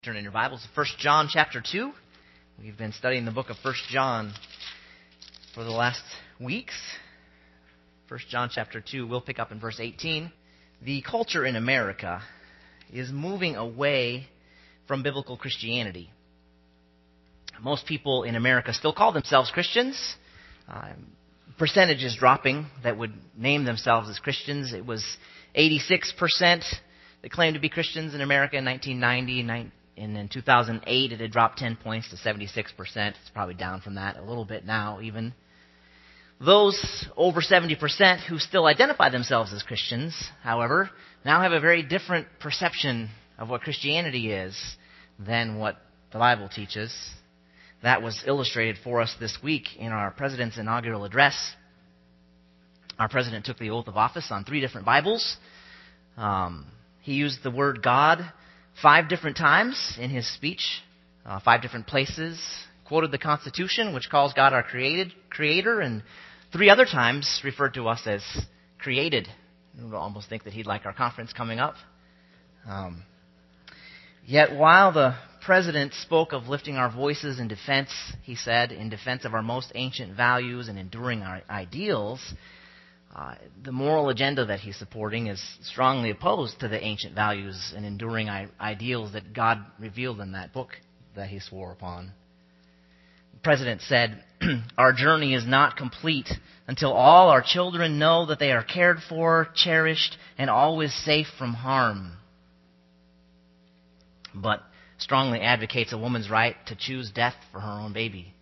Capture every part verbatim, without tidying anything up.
Turn in your Bibles to First John chapter two. We've been studying the book of First John for the last weeks. First John chapter two, we'll pick up in verse eighteen. The culture in America is moving away from biblical Christianity. Most people in America still call themselves Christians. Uh, percentage is dropping that would name themselves as Christians. It was eighty-six percent that claimed to be Christians in America in nineteen ninety. And in two thousand eight, it had dropped ten points to seventy-six percent. It's probably down from that a little bit now, even. Those over seventy percent who still identify themselves as Christians, however, now have a very different perception of what Christianity is than what the Bible teaches. That was illustrated for us this week in our president's inaugural address. Our president took the oath of office on three different Bibles. Um, he used the word God five different times in his speech, uh, five different places, quoted the Constitution, which calls God our created creator, and three other times referred to us as created. You almost think that he'd like our conference coming up. Um, yet while the president spoke of lifting our voices in defense, he said, in defense of our most ancient values and enduring our ideals, Uh, the moral agenda that he's supporting is strongly opposed to the ancient values and enduring I- ideals that God revealed in that book that he swore upon. The president said, "Our journey is not complete until all our children know that they are cared for, cherished, and always safe from harm," but strongly advocates a woman's right to choose death for her own baby.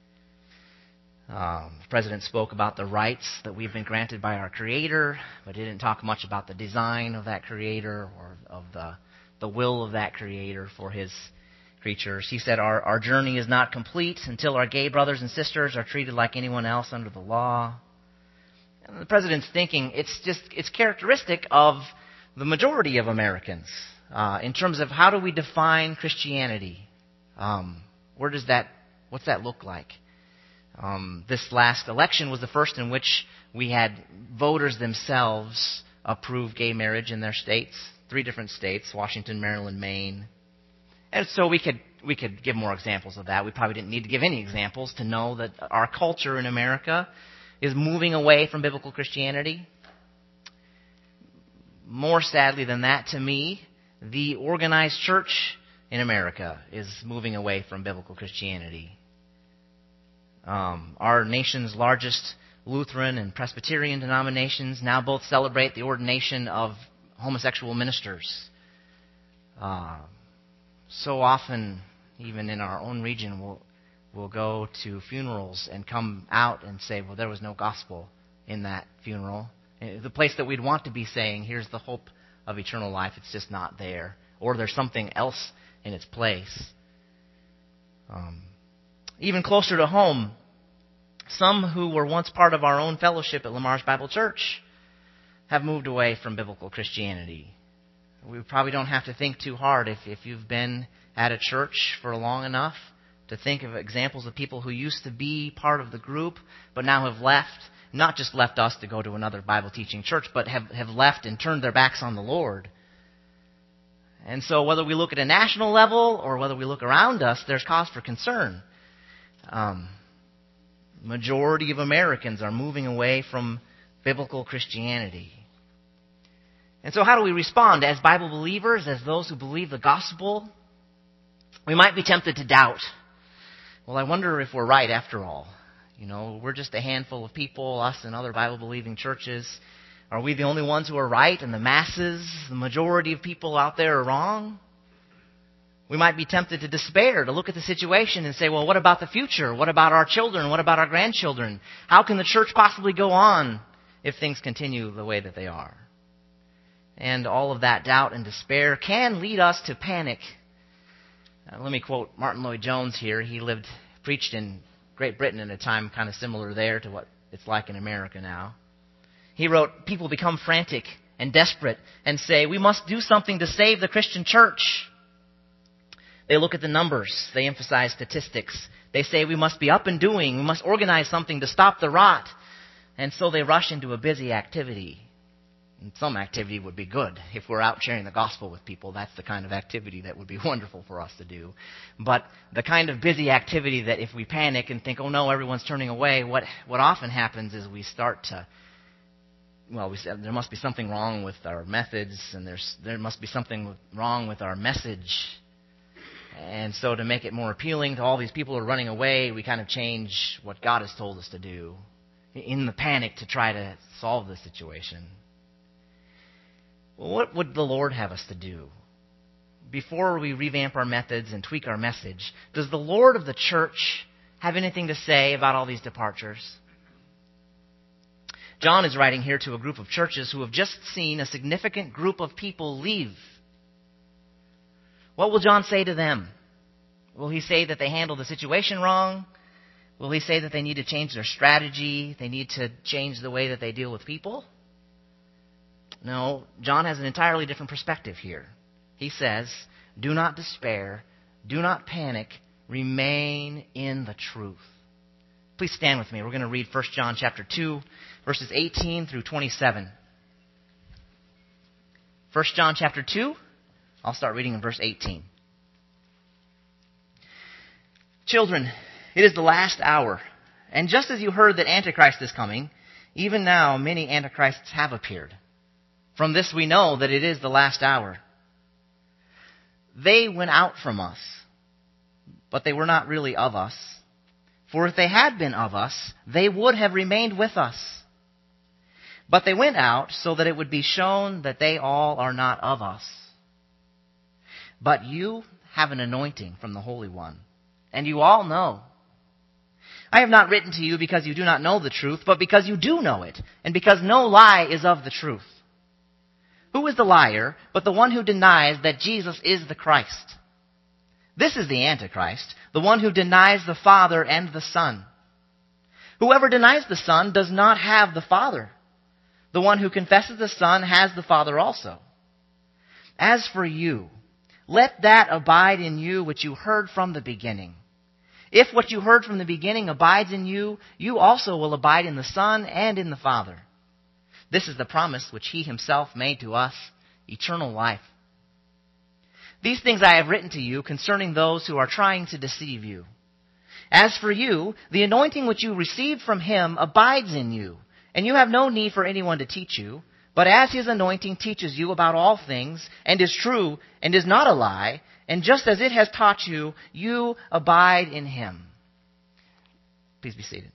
Um, the president spoke about the rights that we've been granted by our Creator, but didn't talk much about the design of that Creator or of the the will of that Creator for His creatures. He said, our, our journey is not complete until our gay brothers and sisters are treated like anyone else under the law. And the president's thinking, it's just it's characteristic of the majority of Americans uh, in terms of how do we define Christianity? Um, where does that, what's that look like? Um, this last election was the first in which we had voters themselves approve gay marriage in their states, three different states, Washington, Maryland, Maine. And so we could we could give more examples of that. We probably didn't need to give any examples to know that our culture in America is moving away from biblical Christianity. More sadly than that, to me, the organized church in America is moving away from biblical Christianity. Um, our nation's largest Lutheran and Presbyterian denominations now both celebrate the ordination of homosexual ministers. Uh, so often, even in our own region, we'll, we'll go to funerals and come out and say, well, there was no gospel in that funeral. The place that we'd want to be saying, here's the hope of eternal life, it's just not there. Or there's something else in its place. Um, Even closer to home, some who were once part of our own fellowship at Lamar's Bible Church have moved away from biblical Christianity. We probably don't have to think too hard if, if you've been at a church for long enough to think of examples of people who used to be part of the group but now have left, not just left us to go to another Bible teaching church, but have, have left and turned their backs on the Lord. And so whether we look at a national level or whether we look around us, there's cause for concern. Um, majority of Americans are moving away from biblical Christianity. And so how do we respond as Bible believers, as those who believe the gospel? We might be tempted to doubt. Well, I wonder if we're right after all. You know, we're just a handful of people, us and other Bible-believing churches. Are we the only ones who are right and the masses, the majority of people out there are wrong? We might be tempted to despair, to look at the situation and say, well, what about the future? What about our children? What about our grandchildren? How can the church possibly go on if things continue the way that they are? And all of that doubt and despair can lead us to panic. Uh, let me quote Martin Lloyd-Jones here. He lived, preached in Great Britain at a time kind of similar there to what it's like in America now. He wrote, people become frantic and desperate and say, we must do something to save the Christian church. They look at the numbers. They emphasize statistics. They say we must be up and doing. We must organize something to stop the rot. And so they rush into a busy activity. And some activity would be good. If we're out sharing the gospel with people, that's the kind of activity that would be wonderful for us to do. But the kind of busy activity that if we panic and think, oh no, everyone's turning away, what, what often happens is we start to, well, we said there must be something wrong with our methods, and there's there must be something wrong with our message. And so to make it more appealing to all these people who are running away, we kind of change what God has told us to do in the panic to try to solve the situation. Well, what would the Lord have us to do? Before we revamp our methods and tweak our message, does the Lord of the church have anything to say about all these departures? John is writing here to a group of churches who have just seen a significant group of people leave. What will John say to them? Will he say that they handled the situation wrong? Will he say that they need to change their strategy? They need to change the way that they deal with people? No, John has an entirely different perspective here. He says, do not despair, do not panic, remain in the truth. Please stand with me. We're going to read First John chapter two, verses eighteen through twenty-seven. First John chapter two, I'll start reading in verse eighteen. Children, it is the last hour, and just as you heard that Antichrist is coming, even now many Antichrists have appeared. From this we know that it is the last hour. They went out from us, but they were not really of us. For if they had been of us, they would have remained with us. But they went out so that it would be shown that they all are not of us. But you have an anointing from the Holy One, and you all know. I have not written to you because you do not know the truth, but because you do know it, and because no lie is of the truth. Who is the liar but the one who denies that Jesus is the Christ? This is the Antichrist, the one who denies the Father and the Son. Whoever denies the Son does not have the Father. The one who confesses the Son has the Father also. As for you, let that abide in you which you heard from the beginning. If what you heard from the beginning abides in you, you also will abide in the Son and in the Father. This is the promise which he himself made to us, eternal life. These things I have written to you concerning those who are trying to deceive you. As for you, the anointing which you received from him abides in you, and you have no need for anyone to teach you, but as his anointing teaches you about all things, and is true, and is not a lie, and just as it has taught you, you abide in him. Please be seated.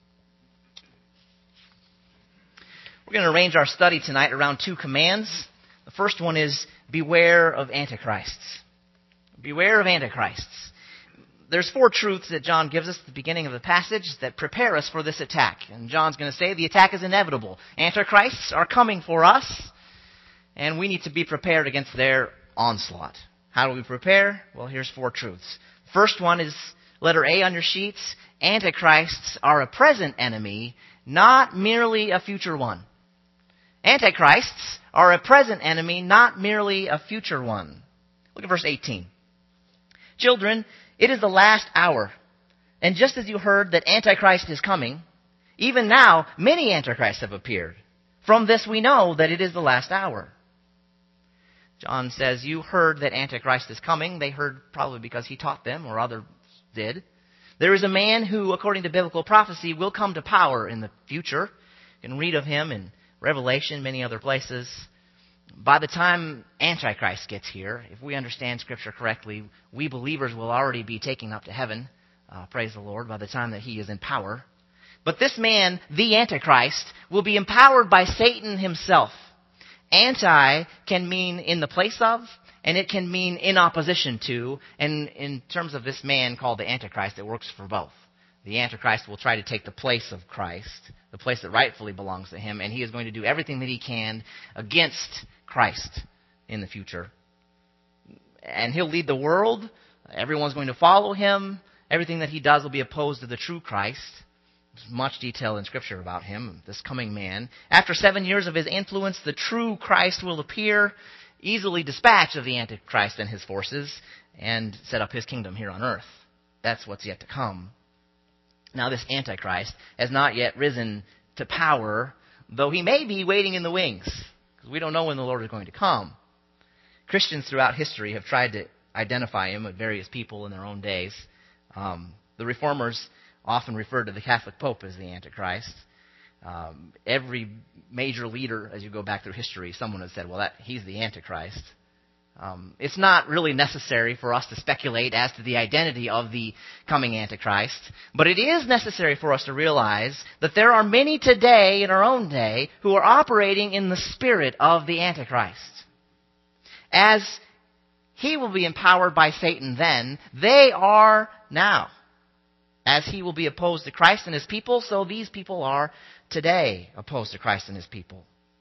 We're going to arrange our study tonight around two commands. The first one is, beware of antichrists. Beware of antichrists. There's four truths that John gives us at the beginning of the passage that prepare us for this attack. And John's going to say the attack is inevitable. Antichrists are coming for us, and we need to be prepared against their onslaught. How do we prepare? Well, here's four truths. First one is letter A on your sheets. Antichrists are a present enemy, not merely a future one. Antichrists are a present enemy, not merely a future one. Look at verse eighteen. Children, it is the last hour, and just as you heard that Antichrist is coming, even now many Antichrists have appeared. From this we know that it is the last hour. John says, you heard that Antichrist is coming. They heard probably because he taught them, or others did. There is a man who, according to biblical prophecy, will come to power in the future. You can read of him in Revelation, many other places. By the time Antichrist gets here, if we understand Scripture correctly, we believers will already be taken up to heaven, uh, praise the Lord, by the time that he is in power. But this man, the Antichrist, will be empowered by Satan himself. Anti can mean in the place of, and it can mean in opposition to. And in terms of this man called the Antichrist, it works for both. The Antichrist will try to take the place of Christ, the place that rightfully belongs to him, and he is going to do everything that he can against Christ in the future. And he'll lead the world. Everyone's going to follow him. Everything that he does will be opposed to the true Christ. There's much detail in Scripture about him, this coming man. After seven years of his influence, the true Christ will appear, easily dispatch of the Antichrist and his forces, and set up his kingdom here on earth. That's what's yet to come. Now, this Antichrist has not yet risen to power, though he may be waiting in the wings. because we don't know when the Lord is going to come. Christians throughout history have tried to identify him with various people in their own days. Um, the Reformers often referred to the Catholic Pope as the Antichrist. Um, every major leader, as you go back through history, someone has said, well, that he's the Antichrist. Um, it's not really necessary for us to speculate as to the identity of the coming Antichrist, but it is necessary for us to realize that there are many today in our own day who are operating in the spirit of the Antichrist. As he will be empowered by Satan then, they are now. As he will be opposed to Christ and his people, so these people are today opposed to Christ and his people.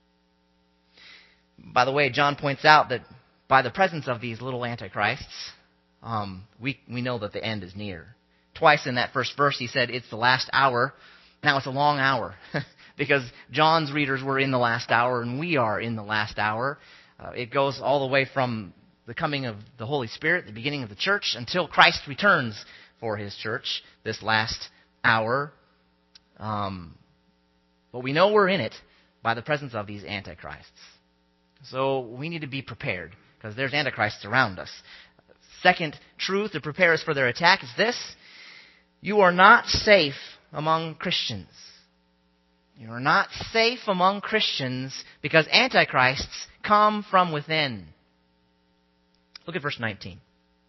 By the way, John points out that by the presence of these little antichrists, um, we, we know that the end is near. Twice in that first verse he said, it's the last hour. Now it's a long hour because John's readers were in the last hour and we are in the last hour. Uh, it goes all the way from the coming of the Holy Spirit, the beginning of the church, until Christ returns for his church, this last hour. Um, but we know we're in it by the presence of these antichrists. So we need to be prepared, because there's antichrists around us. Second truth to prepare us for their attack is this: you are not safe among Christians. You are not safe among Christians because antichrists come from within. Look at verse nineteen.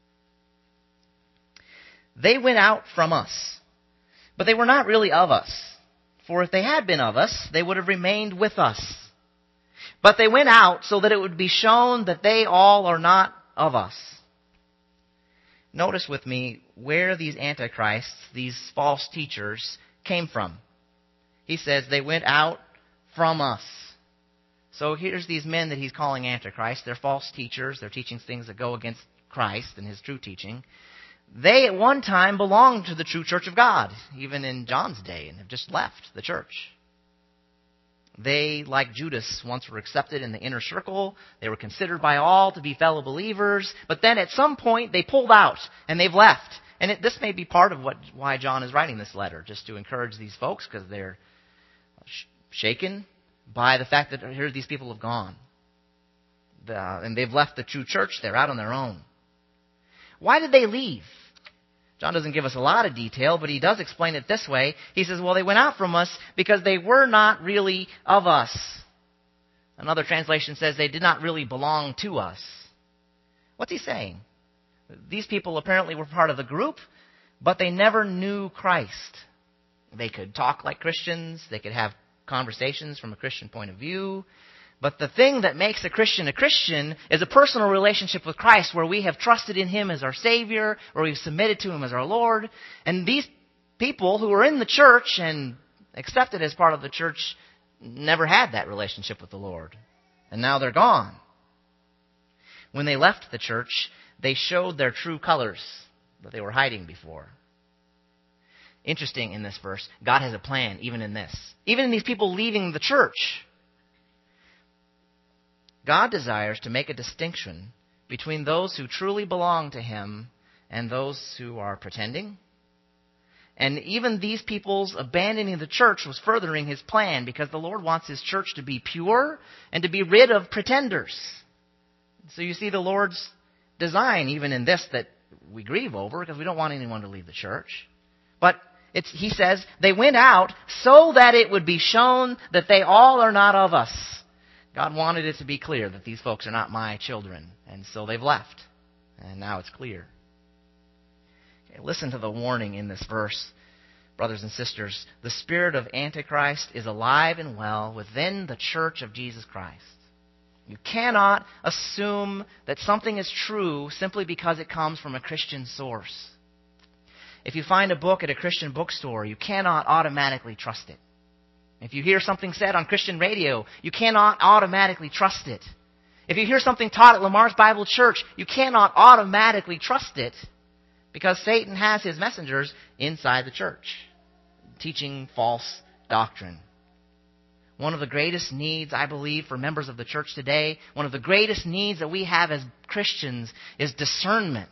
They went out from us, but they were not really of us. For if they had been of us, they would have remained with us. But they went out so that it would be shown that they all are not of us. Notice with me where these antichrists, these false teachers, came from. He says they went out from us. So here's these men that he's calling antichrists. They're false teachers. They're teaching things that go against Christ and his true teaching. They at one time belonged to the true church of God, even in John's day, and have just left the church. They, like Judas, once were accepted in the inner circle. They were considered by all to be fellow believers. But then at some point, they pulled out, and they've left. And it, this may be part of what why John is writing this letter, just to encourage these folks, because they're sh- shaken by the fact that here these people have gone. The, and they've left the true church. They're out on their own. Why did they leave? John doesn't give us a lot of detail, but he does explain it this way. He says, well, they went out from us because they were not really of us. Another translation says they did not really belong to us. What's he saying? These people apparently were part of the group, but they never knew Christ. They could talk like Christians. They could have conversations from a Christian point of view. But the thing that makes a Christian a Christian is a personal relationship with Christ, where we have trusted in him as our Savior, where we've submitted to him as our Lord. And these people who were in the church and accepted as part of the church never had that relationship with the Lord. And now they're gone. When they left the church, they showed their true colors that they were hiding before. Interesting in this verse, God has a plan even in this. Even in these people leaving the church. God desires to make a distinction between those who truly belong to him and those who are pretending. And even these people's abandoning the church was furthering his plan, because the Lord wants his church to be pure and to be rid of pretenders. So you see the Lord's design even in this that we grieve over, because we don't want anyone to leave the church. But it's, he says they went out so that it would be shown that they all are not of us. God wanted it to be clear that these folks are not my children, and so they've left. And now it's clear. Okay, listen to the warning in this verse, brothers and sisters. The spirit of Antichrist is alive and well within the church of Jesus Christ. You cannot assume that something is true simply because it comes from a Christian source. If you find a book at a Christian bookstore, you cannot automatically trust it. If you hear something said on Christian radio, you cannot automatically trust it. If you hear something taught at Lamar's Bible Church, you cannot automatically trust it, because Satan has his messengers inside the church, teaching false doctrine. One of the greatest needs, I believe, for members of the church today, one of the greatest needs that we have as Christians is discernment.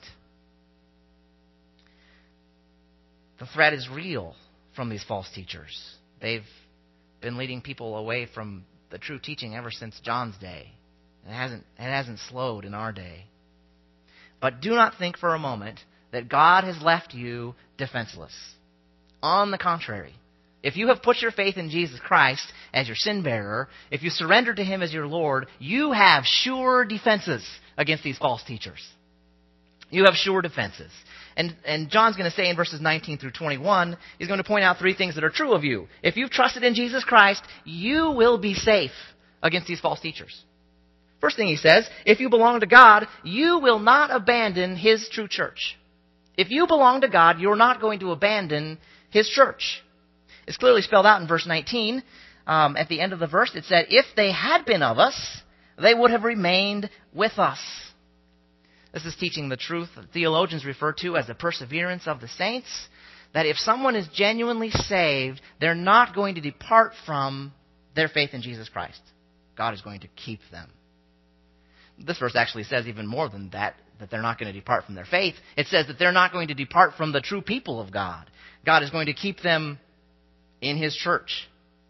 The threat is real from these false teachers. They've been leading people away from the true teaching ever since John's day. It hasn't, it hasn't slowed in our day. But do not think for a moment that God has left you defenseless. On the contrary, if you have put your faith in Jesus Christ as your sin bearer, if you surrender to Him as your Lord, you have sure defenses against these false teachers. You have sure defenses. And, and John's going to say in verses nineteen through twenty-one, he's going to point out three things that are true of you. If you've trusted in Jesus Christ, you will be safe against these false teachers. First thing he says, if you belong to God, you will not abandon His true church. If you belong to God, you're not going to abandon His church. It's clearly spelled out in verse nineteen. Um, at the end of the verse, it said, if they had been of us, they would have remained with us. This is teaching the truth that theologians refer to as the perseverance of the saints, that if someone is genuinely saved, they're not going to depart from their faith in Jesus Christ. God is going to keep them. This verse actually says even more than that, that they're not going to depart from their faith. It says that they're not going to depart from the true people of God. God is going to keep them in His church.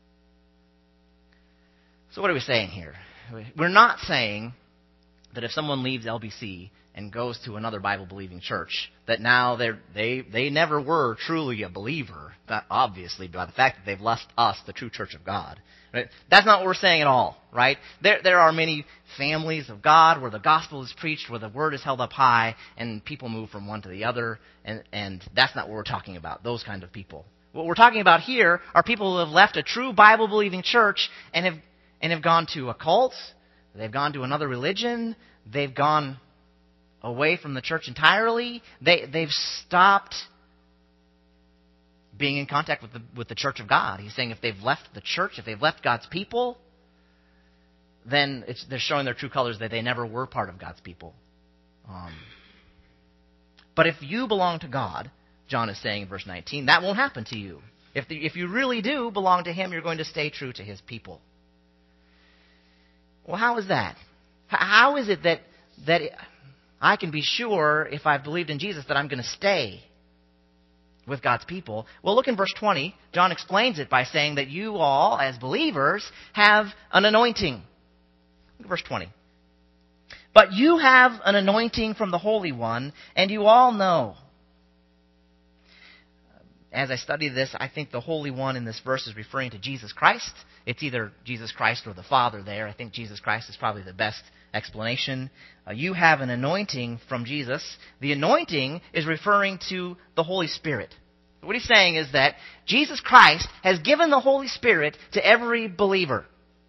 So what are we saying here? We're not saying that if someone leaves L B C and goes to another Bible-believing church, that now they're, they they never were truly a believer, that obviously by the fact that they've left us, the true church of God. Right? That's not what we're saying at all, right? There there are many families of God where the gospel is preached, where the word is held up high, and people move from one to the other, and, and that's not what we're talking about, those kind of people. What we're talking about here are people who have left a true Bible-believing church and have and have gone to a cult, they've gone to another religion, they've gone away from the church entirely. They, they've stopped being in contact with the, with the church of God. He's saying if they've left the church, if they've left God's people, then it's, they're showing their true colors that they never were part of God's people. Um, but if you belong to God, John is saying in verse nineteen, that won't happen to you. If, the, if you really do belong to Him, you're going to stay true to His people. Well, how is that? How is it that that I can be sure, if I've believed in Jesus, that I'm going to stay with God's people? Well, look in verse twenty. John explains it by saying that you all, as believers, have an anointing. Look at verse twenty. But you have an anointing from the Holy One, and you all know. As I study this, I think the Holy One in this verse is referring to Jesus Christ. It's either Jesus Christ or the Father there. I think Jesus Christ is probably the best explanation. Uh, you have an anointing from Jesus. The anointing is referring to the Holy Spirit. What he's saying is that Jesus Christ has given the Holy Spirit to every believer.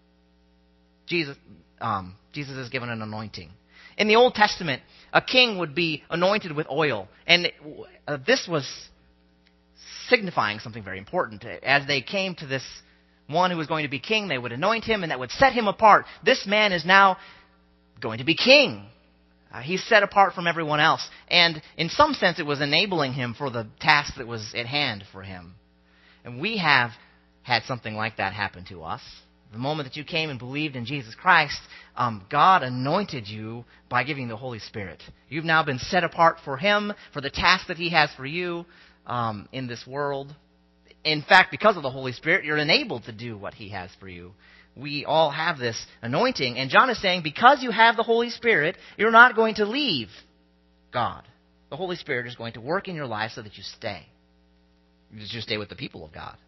Jesus, um, Jesus has given an anointing. In the Old Testament, a king would be anointed with oil. And uh, this was signifying something very important. As they came to this one who was going to be king, they would anoint him, and that would set him apart. This man is now going to be king. Uh, he's set apart from everyone else. And in some sense, it was enabling him for the task that was at hand for him. And we have had something like that happen to us. The moment that you came and believed in Jesus Christ, um, God anointed you by giving the Holy Spirit. You've now been set apart for Him, for the task that He has for you um, in this world. In fact, because of the Holy Spirit, you're enabled to do what He has for you. We all have this anointing. And John is saying, because you have the Holy Spirit, you're not going to leave God. The Holy Spirit is going to work in your life so that you stay. You just stay with the people of God.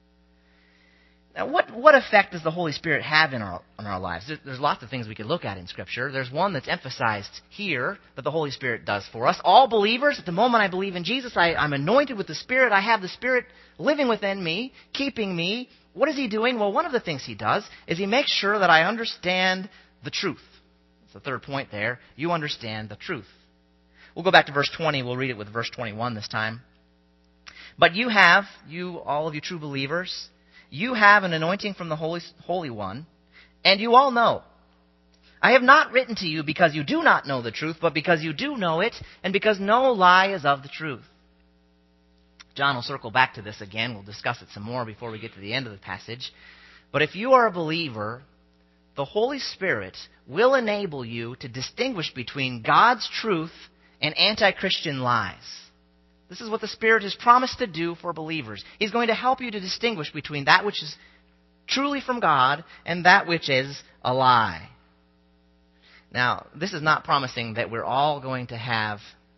Now, what, what effect does the Holy Spirit have in our, in our lives? There's, there's lots of things we could look at in Scripture. There's one that's emphasized here that the Holy Spirit does for us. All believers, at the moment I believe in Jesus, I, I'm anointed with the Spirit. I have the Spirit living within me, keeping me. What is He doing? Well, one of the things He does is He makes sure that I understand the truth. That's the third point there. You understand the truth. We'll go back to verse twenty. We'll read it with verse twenty-one this time. But you have, you, all of you true believers, you have an anointing from the Holy, Holy One, and you all know. I have not written to you because you do not know the truth, but because you do know it, and because no lie is of the truth. John will circle back to this again. We'll discuss it some more before we get to the end of the passage. But if you are a believer, the Holy Spirit will enable you to distinguish between God's truth and anti-Christian lies. This is what the Spirit has promised to do for believers. He's going to help you to distinguish between that which is truly from God, and that which is a lie. Now, this is not promising that we're all going to have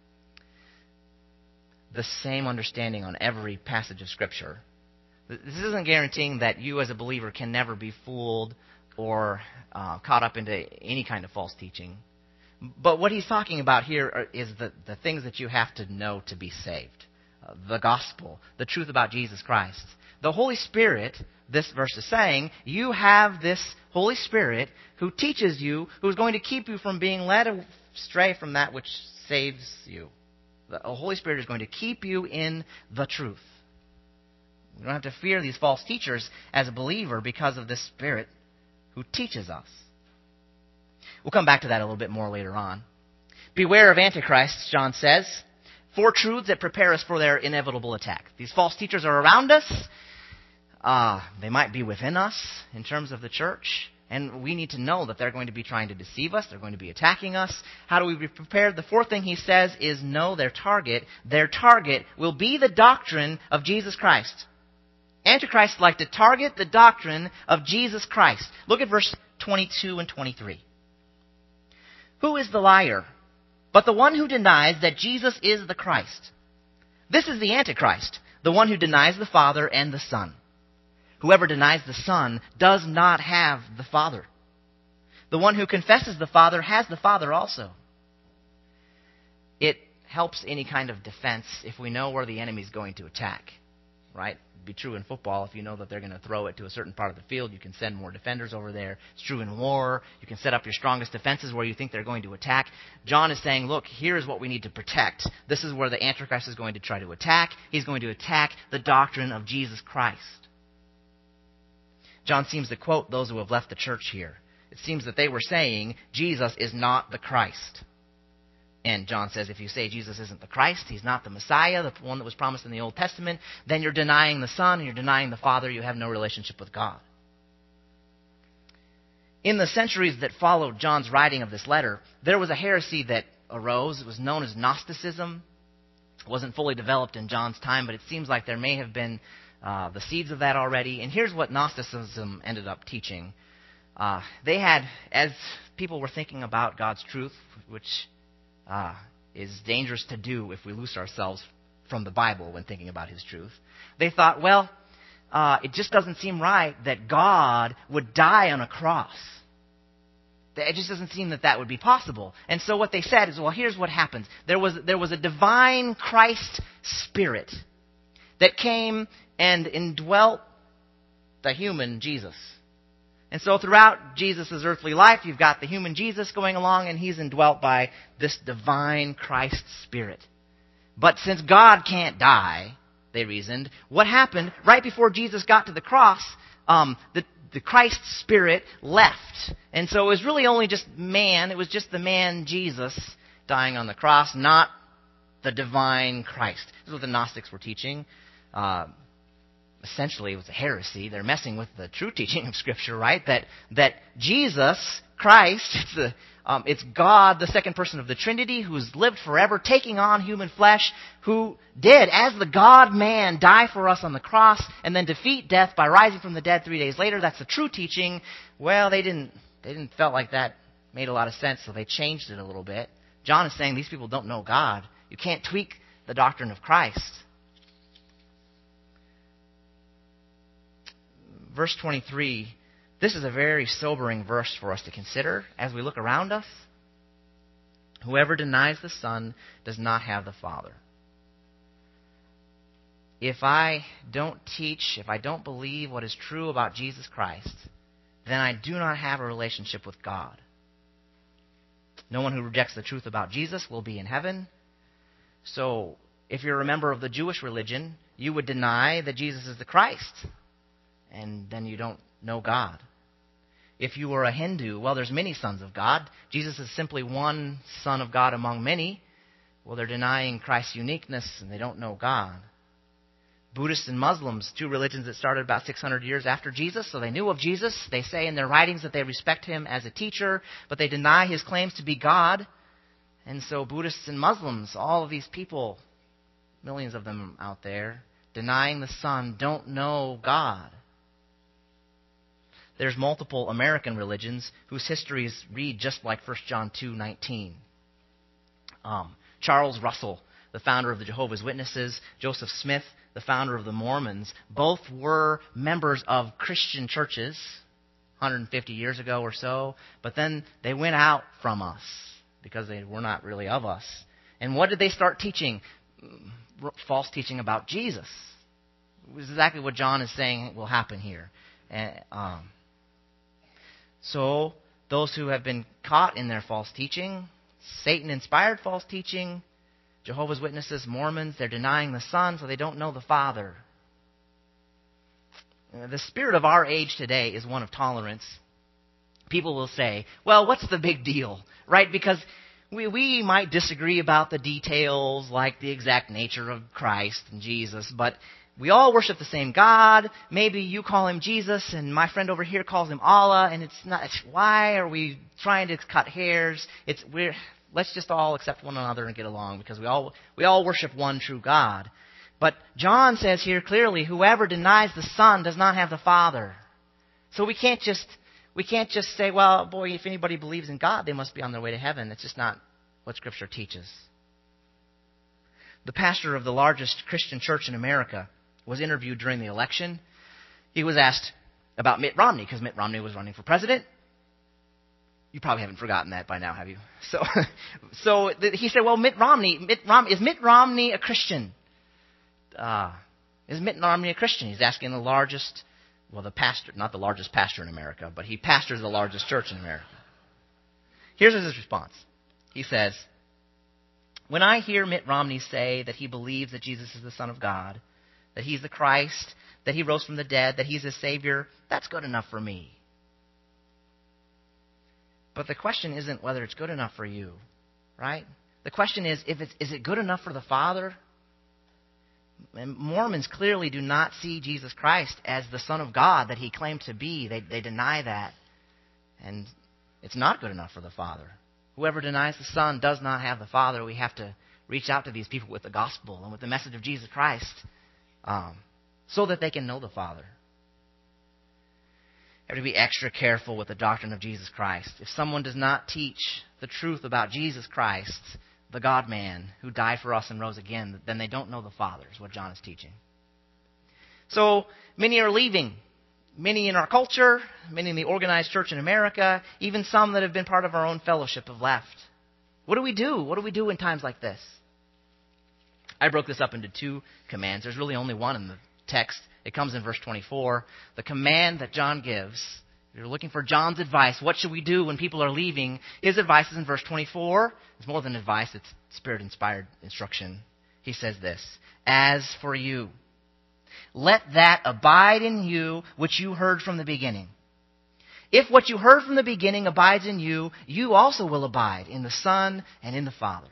the same understanding on every passage of Scripture. This isn't guaranteeing that you as a believer can never be fooled or uh, caught up into any kind of false teaching. But what he's talking about here are, is the, the things that you have to know to be saved. Uh, the gospel, the truth about Jesus Christ. The Holy Spirit, this verse is saying, you have this Holy Spirit who teaches you, who is going to keep you from being led astray from that which saves you. The Holy Spirit is going to keep you in the truth. We don't have to fear these false teachers as a believer because of this Spirit who teaches us. We'll come back to that a little bit more later on. Beware of Antichrist, John says, four truths that prepare us for their inevitable attack. These false teachers are around us. Uh, they might be within us in terms of the church. And we need to know that they're going to be trying to deceive us. They're going to be attacking us. How do we be prepared? The fourth thing he says is know their target. Their target will be the doctrine of Jesus Christ. Antichrists like to target the doctrine of Jesus Christ. Look at verse twenty-two and twenty-three. Who is the liar but the one who denies that Jesus is the Christ? This is the Antichrist, the one who denies the Father and the Son. Whoever denies the Son does not have the Father. The one who confesses the Father has the Father also. It helps any kind of defense if we know where the enemy is going to attack, right? It'd be true in football. If you know that they're going to throw it to a certain part of the field, you can send more defenders over there. It's true in war. You can set up your strongest defenses where you think they're going to attack. John is saying, look, here's what we need to protect. This is where the Antichrist is going to try to attack. He's going to attack the doctrine of Jesus Christ. John seems to quote those who have left the church here. It seems that they were saying Jesus is not the Christ. And John says if you say Jesus isn't the Christ, he's not the Messiah, the one that was promised in the Old Testament, then you're denying the Son and you're denying the Father. You have no relationship with God. In the centuries that followed John's writing of this letter, there was a heresy that arose. It was known as Gnosticism. It wasn't fully developed in John's time, but it seems like there may have been Uh, the seeds of that already. And here's what Gnosticism ended up teaching. Uh, they had, as people were thinking about God's truth, which uh, is dangerous to do if we lose ourselves from the Bible when thinking about His truth, they thought, well, uh, it just doesn't seem right that God would die on a cross. It just doesn't seem that that would be possible. And so what they said is, well, here's what happens. There was, there was a divine Christ Spirit that came and indwelt the human Jesus. And so throughout Jesus' earthly life, you've got the human Jesus going along, and he's indwelt by this divine Christ Spirit. But since God can't die, they reasoned, what happened right before Jesus got to the cross, um, the, the Christ Spirit left. And so it was really only just man, it was just the man Jesus dying on the cross, not the divine Christ. This is what the Gnostics were teaching. Uh, essentially, it was a heresy. They're messing with the true teaching of Scripture, right? That that Jesus Christ, it's, the, um, it's God, the second person of the Trinity, who's lived forever, taking on human flesh, who did, as the God-man, die for us on the cross, and then defeat death by rising from the dead three days later. That's the true teaching. Well, they didn't. They didn't felt like that made a lot of sense, so they changed it a little bit. John is saying these people don't know God. You can't tweak the doctrine of Christ. Verse twenty-three, this is a very sobering verse for us to consider as we look around us. Whoever denies the Son does not have the Father. If I don't teach, if I don't believe what is true about Jesus Christ, then I do not have a relationship with God. No one who rejects the truth about Jesus will be in heaven. So, if you're a member of the Jewish religion, you would deny that Jesus is the Christ. And then you don't know God. If you were a Hindu, well, there's many sons of God. Jesus is simply one son of God among many. Well, they're denying Christ's uniqueness, and they don't know God. Buddhists and Muslims, two religions that started about six hundred years after Jesus, so they knew of Jesus. They say in their writings that they respect him as a teacher, but they deny his claims to be God. And so Buddhists and Muslims, all of these people, millions of them out there, denying the Son, don't know God. there's multiple American religions whose histories read just like First John two nineteen. Um, Charles Russell, the founder of the Jehovah's Witnesses, Joseph Smith, the founder of the Mormons, both were members of Christian churches one hundred fifty years ago or so, but then they went out from us because they were not really of us. And what did they start teaching? False teaching about Jesus. It was exactly what John is saying will happen here. And, um, so those who have been caught in their false teaching, Satan-inspired false teaching, Jehovah's Witnesses, Mormons, they're denying the Son, so they don't know the Father. The spirit of our age today is one of tolerance. People will say, well, what's the big deal? Right? Because we, we might disagree about the details, like the exact nature of Christ and Jesus, but we all worship the same God. Maybe you call him Jesus, and my friend over here calls him Allah, and it's not. It's, why are we trying to cut hairs? It's we're let's just all accept one another and get along, because we all we all worship one true God. But John says here clearly, whoever denies the Son does not have the Father. So we can't just we can't just say, well, boy, if anybody believes in God, they must be on their way to heaven. It's just not what Scripture teaches. The pastor of the largest Christian church in America was interviewed during the election. He was asked about Mitt Romney, because Mitt Romney was running for president. You probably haven't forgotten that by now, have you? So, so he said, well, Mitt Romney, Mitt Rom, is Mitt Romney a Christian? Uh, is Mitt Romney a Christian? He's asking the largest, well, the pastor, not the largest pastor in America, but he pastors the largest church in America. Here's his response. He says, when I hear Mitt Romney say that he believes that Jesus is the Son of God, that he's the Christ, that he rose from the dead, that he's his Savior, that's good enough for me. But the question isn't whether it's good enough for you, right? The question is, if it's, is it good enough for the Father? And Mormons clearly do not see Jesus Christ as the Son of God that he claimed to be. They, they deny that. And it's not good enough for the Father. Whoever denies the Son does not have the Father. We have to reach out to these people with the gospel and with the message of Jesus Christ, um, so that they can know the Father. You have to be extra careful with the doctrine of Jesus Christ. If someone does not teach the truth about Jesus Christ, the God-man who died for us and rose again, then they don't know the Father, is what John is teaching. So many are leaving. Many in our culture, many in the organized church in America, even some that have been part of our own fellowship have left. What do we do? What do we do in times like this? I broke this up into two commands. There's really only one in the text. It comes in verse twenty-four. The command that John gives, if you're looking for John's advice, what should we do when people are leaving? His advice is in verse twenty-four. It's more than advice, it's Spirit-inspired instruction. He says this, as for you, let that abide in you which you heard from the beginning. If what you heard from the beginning abides in you, you also will abide in the Son and in the Father.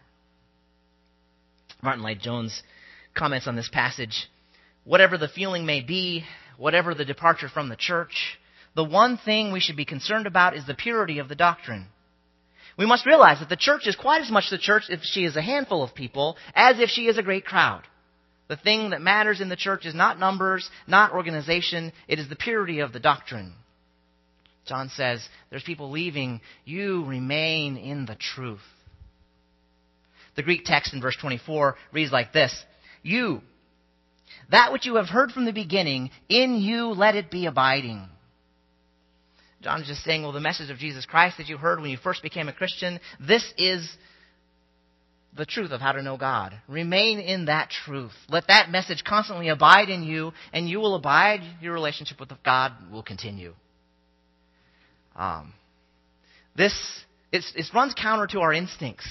Martin Lloyd-Jones comments on this passage, whatever the feeling may be, whatever the departure from the church, the one thing we should be concerned about is the purity of the doctrine. We must realize that the church is quite as much the church if she is a handful of people as if she is a great crowd. The thing that matters in the church is not numbers, not organization. It is the purity of the doctrine. John says, there's people leaving. You remain in the truth. The Greek text in verse twenty-four reads like this, you, that which you have heard from the beginning, in you let it be abiding. John is just saying, well, the message of Jesus Christ that you heard when you first became a Christian, this is the truth of how to know God. Remain in that truth. Let that message constantly abide in you, and you will abide. Your relationship with God will continue. Um, this it's, it runs counter to our instincts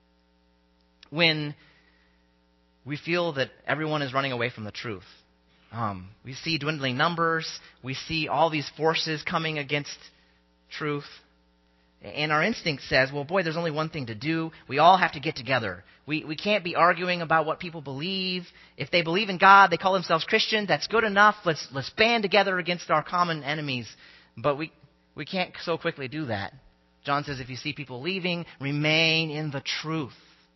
when we feel that everyone is running away from the truth. Um, we see dwindling numbers. We see all these forces coming against truth. And our instinct says, well, boy, there's only one thing to do. We all have to get together. We we can't be arguing about what people believe. If they believe in God, they call themselves Christian, that's good enough. Let's let's band together against our common enemies. But we, we can't so quickly do that. John says if you see people leaving, remain in the truth.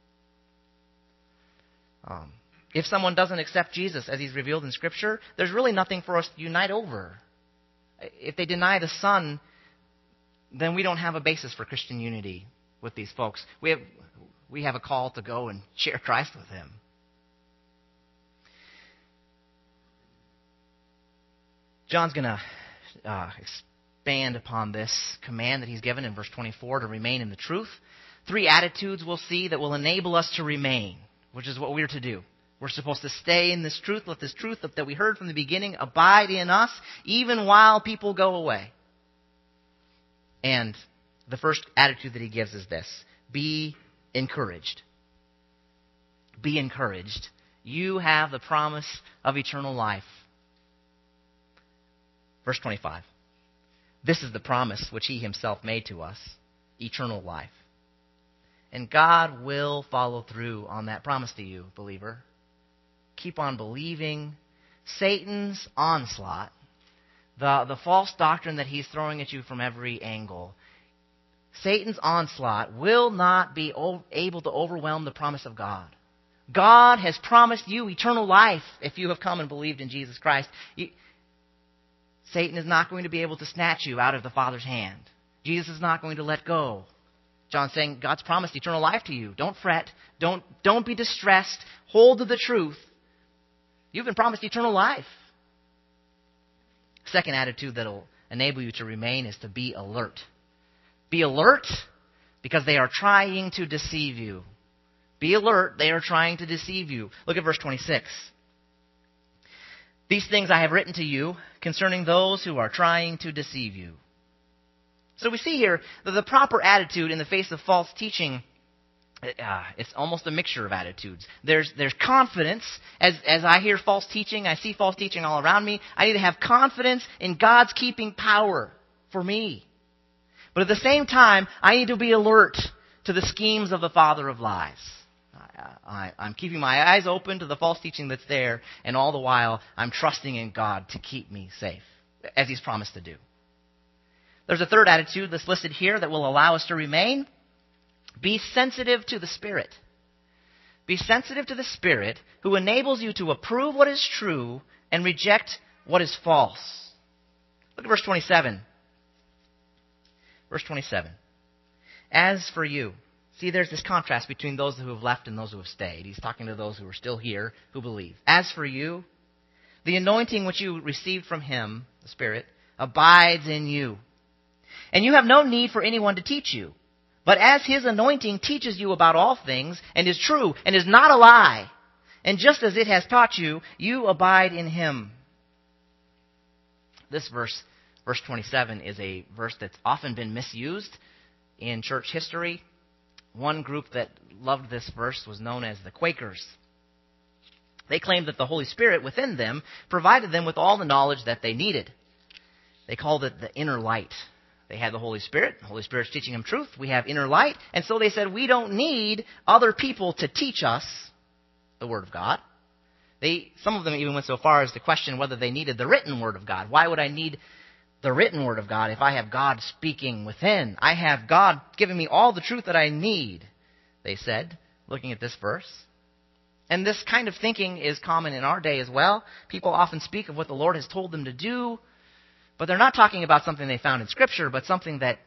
Um, if someone doesn't accept Jesus as he's revealed in Scripture, there's really nothing for us to unite over. If they deny the Son, then we don't have a basis for Christian unity with these folks. We have, we have a call to go and share Christ with him. John's going to uh, expand upon this command that he's given in verse twenty-four to remain in the truth. Three attitudes we'll see that will enable us to remain, which is what we're to do. We're supposed to stay in this truth. Let this truth that we heard from the beginning abide in us, even while people go away. And the first attitude that he gives is this: be encouraged. Be encouraged. You have the promise of eternal life. Verse twenty-five. This is the promise which he himself made to us, eternal life. And God will follow through on that promise to you, believer. Keep on believing. Satan's onslaught, the, the false doctrine that he's throwing at you from every angle, Satan's onslaught will not be able to overwhelm the promise of God. God has promised you eternal life if you have come and believed in Jesus Christ. You, Satan is not going to be able to snatch you out of the Father's hand. Jesus is not going to let go. John's saying God's promised eternal life to you. Don't fret. Don't, don't be distressed. Hold to the truth. You've been promised eternal life. Second attitude that will enable you to remain is to be alert. Be alert because they are trying to deceive you. Be alert. They are trying to deceive you. Look at verse twenty-six. These things I have written to you concerning those who are trying to deceive you. So we see here that the proper attitude in the face of false teaching, uh, it's almost a mixture of attitudes. There's there's confidence. As, as I hear false teaching, I see false teaching all around me. I need to have confidence in God's keeping power for me. But at the same time, I need to be alert to the schemes of the father of lies. I, I'm keeping my eyes open to the false teaching that's there, and all the while, I'm trusting in God to keep me safe, as he's promised to do. There's a third attitude that's listed here that will allow us to remain. Be sensitive to the Spirit. Be sensitive to the Spirit who enables you to approve what is true and reject what is false. Look at verse twenty-seven. Verse twenty-seven. As for you... See, there's this contrast between those who have left and those who have stayed. He's talking to those who are still here, who believe. As for you, the anointing which you received from him, the Spirit, abides in you. And you have no need for anyone to teach you. But as his anointing teaches you about all things, and is true, and is not a lie, and just as it has taught you, you abide in him. This verse, verse twenty-seven, is a verse that's often been misused in church history. One group that loved this verse was known as the Quakers. They claimed that the Holy Spirit within them provided them with all the knowledge that they needed. They called it the inner light. They had the Holy Spirit. The Holy Spirit's teaching them truth. We have inner light. And so they said, we don't need other people to teach us the Word of God. They, some of them even went so far as to question whether they needed the written Word of God. Why would I need the written Word of God if I have God speaking within? I have God giving me all the truth that I need, they said, looking at this verse. And this kind of thinking is common in our day as well. People often speak of what the Lord has told them to do, but they're not talking about something they found in Scripture, but something that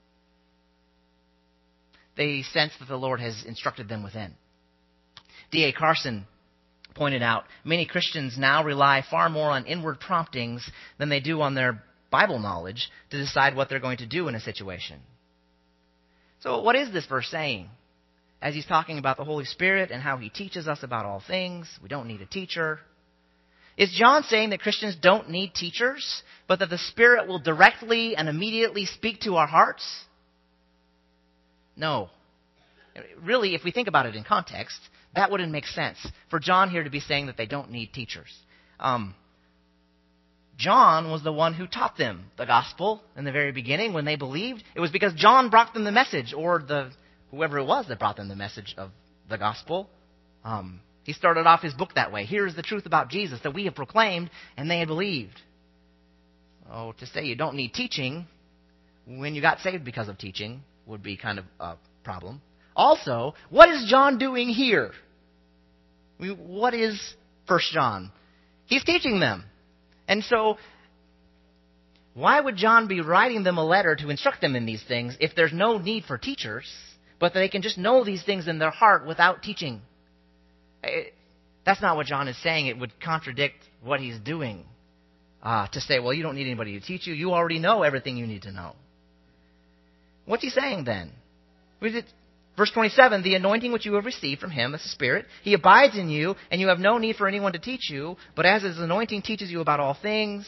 they sense that the Lord has instructed them within. D A Carson pointed out, many Christians now rely far more on inward promptings than they do on their Bible knowledge to decide what they're going to do in a situation. So what is this verse saying? As he's talking about the Holy Spirit and how he teaches us about all things, we don't need a teacher. Is John saying that Christians don't need teachers, but that the Spirit will directly and immediately speak to our hearts? No. Really, if we think about it in context, that wouldn't make sense for John here to be saying that they don't need teachers. Um, John was the one who taught them the gospel in the very beginning when they believed. It was because John brought them the message, or the whoever it was that brought them the message of the gospel. Um, he started off his book that way. Here's the truth about Jesus that we have proclaimed, and they had believed. Oh, to say you don't need teaching when you got saved because of teaching would be kind of a problem. Also, what is John doing here? I mean, what is First John? He's teaching them. And so, why would John be writing them a letter to instruct them in these things if there's no need for teachers, but they can just know these things in their heart without teaching? It, that's not what John is saying. It would contradict what he's doing uh, to say, well, you don't need anybody to teach you. You already know everything you need to know. What's he saying then? Verse twenty-seven, the anointing which you have received from him, that's the Spirit, he abides in you, and you have no need for anyone to teach you, but as his anointing teaches you about all things.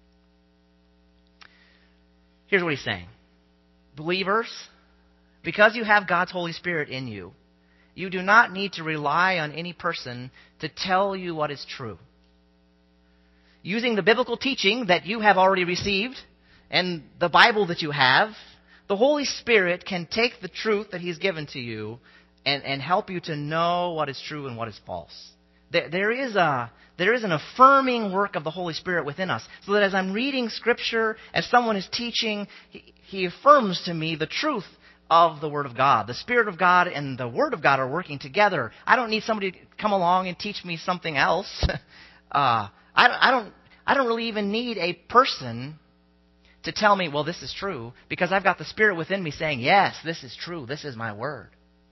Here's what he's saying. Believers, because you have God's Holy Spirit in you, you do not need to rely on any person to tell you what is true. Using the biblical teaching that you have already received and the Bible that you have, the Holy Spirit can take the truth that he's given to you and, and help you to know what is true and what is false. There, there is a, there is an affirming work of the Holy Spirit within us, so that as I'm reading Scripture, as someone is teaching, he, he affirms to me the truth of the Word of God. The Spirit of God and the Word of God are working together. I don't need somebody to come along and teach me something else. uh, I, I don't. I don't really even need a person to tell me, well, this is true, because I've got the Spirit within me saying, yes, this is true. This is my word.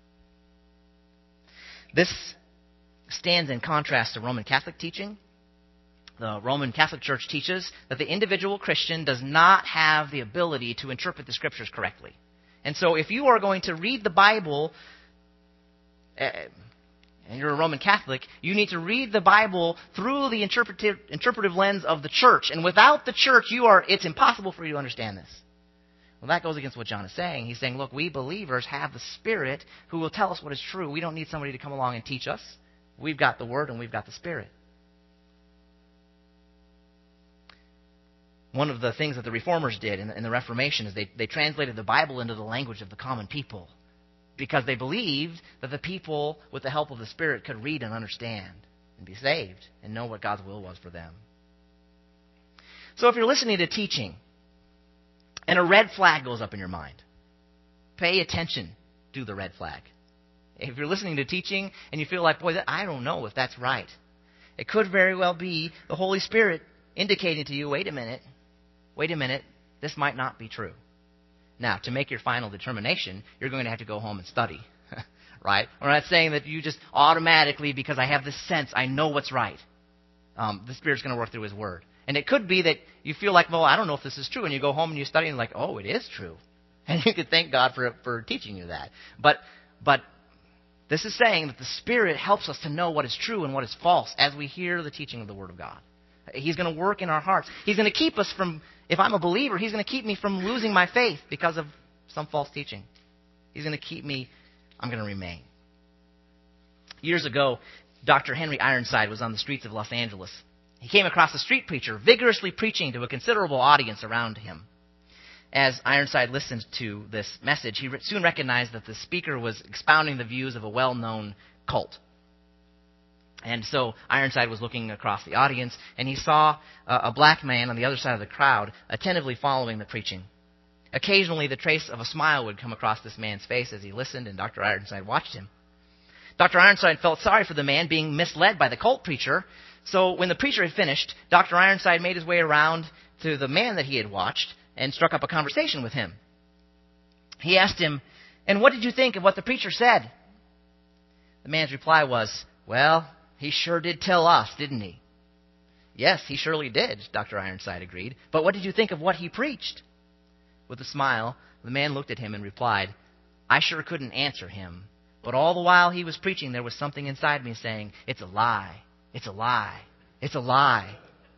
This stands in contrast to Roman Catholic teaching. The Roman Catholic Church teaches that the individual Christian does not have the ability to interpret the Scriptures correctly. And so if you are going to read the Bible, uh, and you're a Roman Catholic, you need to read the Bible through the interpretive, interpretive lens of the church. And without the church, you are it's impossible for you to understand this. Well, that goes against what John is saying. He's saying, look, we believers have the Spirit who will tell us what is true. We don't need somebody to come along and teach us. We've got the Word and we've got the Spirit. One of the things that the Reformers did in the, in the Reformation is they, they translated the Bible into the language of the common people, because they believed that the people, with the help of the Spirit, could read and understand and be saved and know what God's will was for them. So if you're listening to teaching and a red flag goes up in your mind, pay attention to the red flag. If you're listening to teaching and you feel like, boy, I don't know if that's right, it could very well be the Holy Spirit indicating to you, wait a minute, wait a minute, this might not be true. Now, to make your final determination, you're going to have to go home and study, right? We're not saying that you just automatically, because I have this sense, I know what's right. Um, the Spirit's going to work through His Word. And it could be that you feel like, well, I don't know if this is true, and you go home and you study, and you're like, oh, it is true. And you could thank God for for teaching you that. But but this is saying that the Spirit helps us to know what is true and what is false as we hear the teaching of the Word of God. He's going to work in our hearts. He's going to keep us from, if I'm a believer, He's going to keep me from losing my faith because of some false teaching. He's going to keep me, I'm going to remain. Years ago, Doctor Henry Ironside was on the streets of Los Angeles. He came across a street preacher vigorously preaching to a considerable audience around him. As Ironside listened to this message, he soon recognized that the speaker was expounding the views of a well-known cult. And so Ironside was looking across the audience, and he saw a, a black man on the other side of the crowd attentively following the preaching. Occasionally, the trace of a smile would come across this man's face as he listened, and Doctor Ironside watched him. Doctor Ironside felt sorry for the man being misled by the cult preacher, so when the preacher had finished, Doctor Ironside made his way around to the man that he had watched and struck up a conversation with him. He asked him, "And what did you think of what the preacher said?" The man's reply was, "Well, he sure did tell us, didn't he?" "Yes, he surely did," Doctor Ironside agreed. "But what did you think of what he preached?" With a smile, the man looked at him and replied, "I sure couldn't answer him. But all the while he was preaching, there was something inside me saying, it's a lie, it's a lie, it's a lie."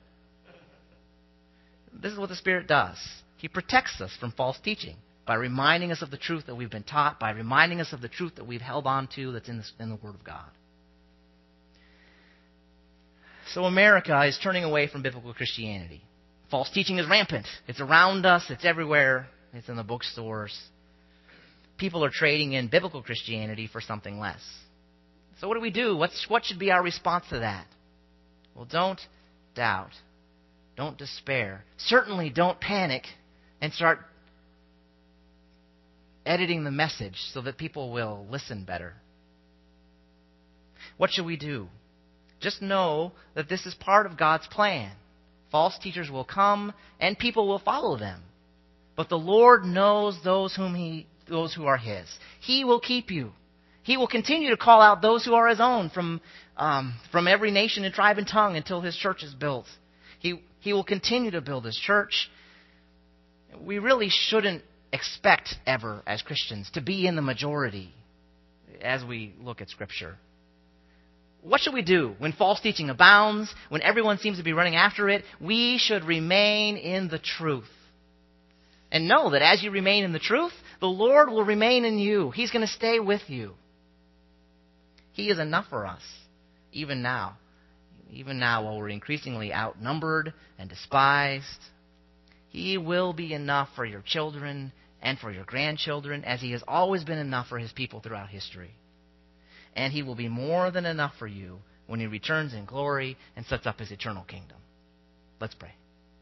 This is what the Spirit does. He protects us from false teaching by reminding us of the truth that we've been taught, by reminding us of the truth that we've held on to that's in the, in the Word of God. So America is turning away from biblical Christianity. False teaching is rampant. It's around us. It's everywhere. It's in the bookstores. People are trading in biblical Christianity for something less. So what do we do? What's, what should be our response to that? Well, don't doubt. Don't despair. Certainly don't panic and start editing the message so that people will listen better. What should we do? Just know that this is part of God's plan False teachers will come, and people will follow them. But the Lord knows those whom he, those who are his. He will keep you. He will continue to call out those who are his own from, um, from every nation and tribe and tongue until his church is built. He, he will continue to build his church. We really shouldn't expect ever, as Christians, to be in the majority as we look at Scripture. What should we do when false teaching abounds, when everyone seems to be running after it? We should remain in the truth. And know that as you remain in the truth, the Lord will remain in you. He's going to stay with you. He is enough for us, even now. Even now, while we're increasingly outnumbered and despised, He will be enough for your children and for your grandchildren, as He has always been enough for His people throughout history. And He will be more than enough for you when He returns in glory and sets up His eternal kingdom. Let's pray.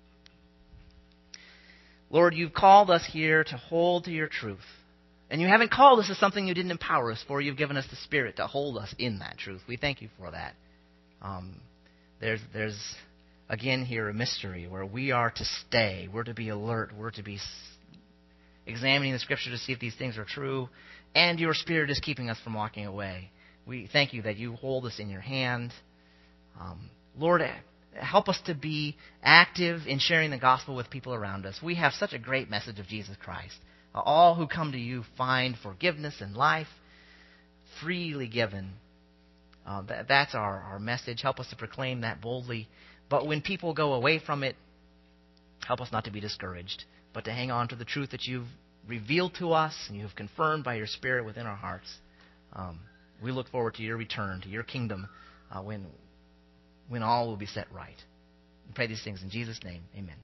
Lord, you've called us here to hold to your truth. And you haven't called us to something you didn't empower us for. You've given us the Spirit to hold us in that truth. We thank you for that. Um, there's, there's, again, here a mystery where we are to stay. We're to be alert. We're to be examining the Scripture to see if these things are true. And your Spirit is keeping us from walking away. We thank you that you hold us in your hand. Um, Lord, help us to be active in sharing the gospel with people around us. We have such a great message of Jesus Christ. All who come to you find forgiveness and life freely given. Uh, that, that's our, our message. Help us to proclaim that boldly. But when people go away from it, help us not to be discouraged, but to hang on to the truth that you've revealed to us and you've confirmed by your Spirit within our hearts. Um, we look forward to your return, to your kingdom, uh, when, when all will be set right. We pray these things in Jesus' name. Amen.